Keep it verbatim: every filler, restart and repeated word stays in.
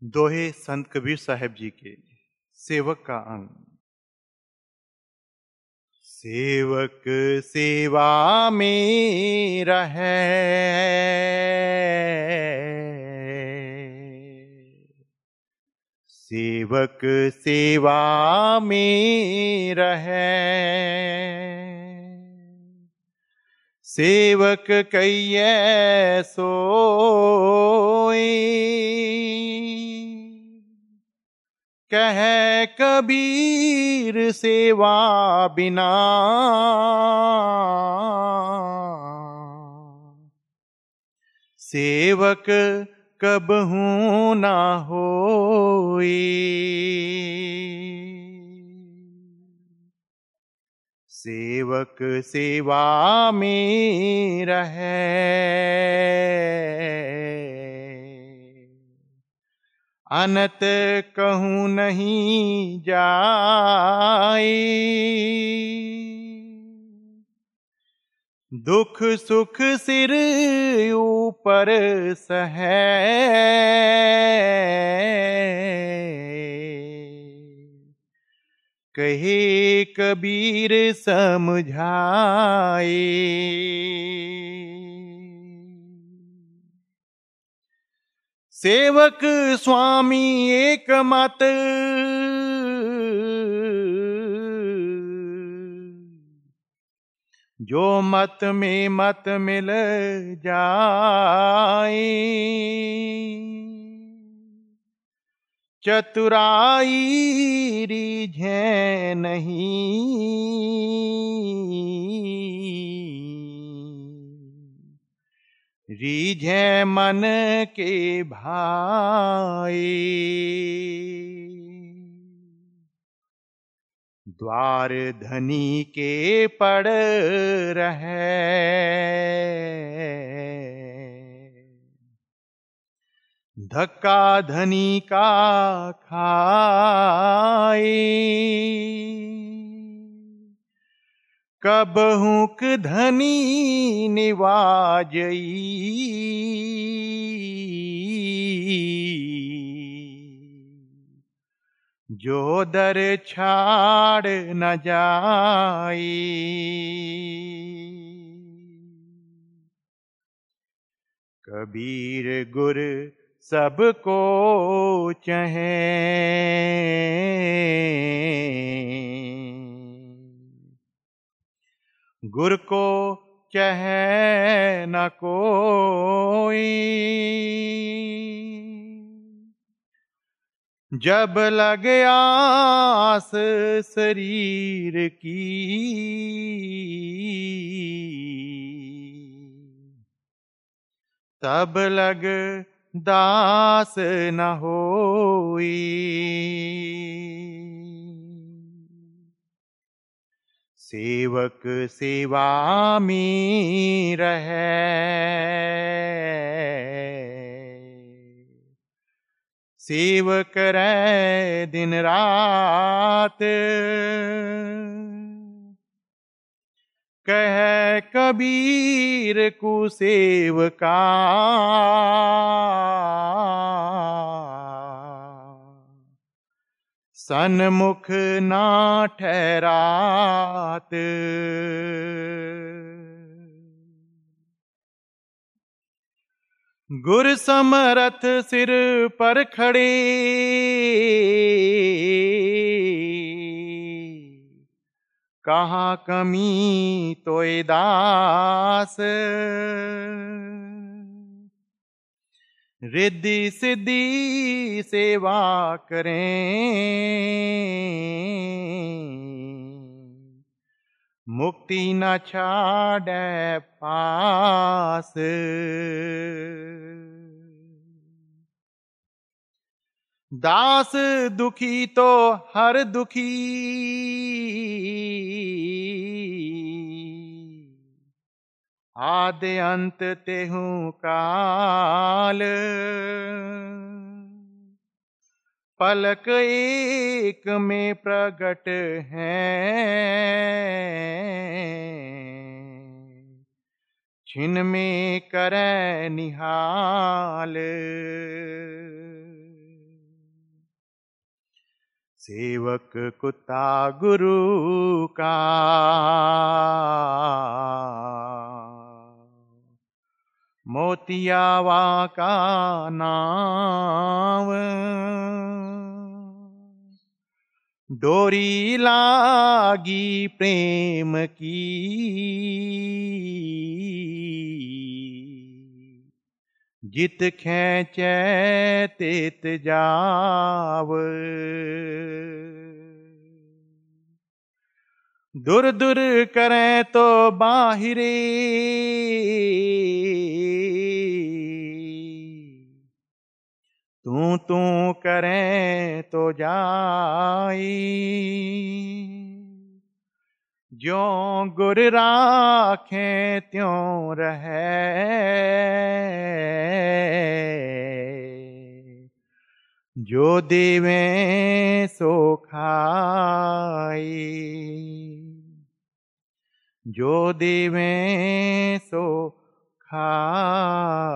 दोहे संत कबीर साहब जी के सेवक का अंग। सेवक सेवा में रहे, सेवक सेवा में रहे, सेवक कहिए सोई, कह कबीर सेवा बिना सेवक कबहू ना होई। सेवक सेवा में रहे, अनत कहूँ नहीं जाई, दुख सुख सिर ऊपर सहे, कहे कबीर समझाए। सेवक स्वामी एक मत, जो मत में मत मिल जाए, चतुराई रीझे नहीं, रीझे मन के भाई। द्वार धनी के पड़ रहे, धक्का धनी का खाए, कब हुक धनी निवाजई, जो दर छाड़ न जाई। कबीर गुर सबको चहे, गुर को चहे न कोई, जब लगे आस शरीर की, तब लग दास न होई। सेवक सेवा में रहे, सेवक रे दिन रात, कह कबीर को सेवका, सन्मुख ना ठहरात। गुर समरथ सिर पर खड़े, कहाँ कमी तोय दास, रिद्धि सिद्धि सेवा करें, मुक्ति न छाड़े पास। दास दुखी तो हर दुखी, आदि अंत तेहु काल, पलक एक में प्रगट हैं, छिन में करे निहाल। सेवक कुत्ता गुरु का, मोतियावा का नाम, डोरी लागी प्रेम की, जित खेचै तित जाव। दुर दुर करें तो बाहिरे, तू तू करें तो जाई। ज्यों गुर राखें त्यों रहे, जो देवें सो खाई। जो देवें सो खाई।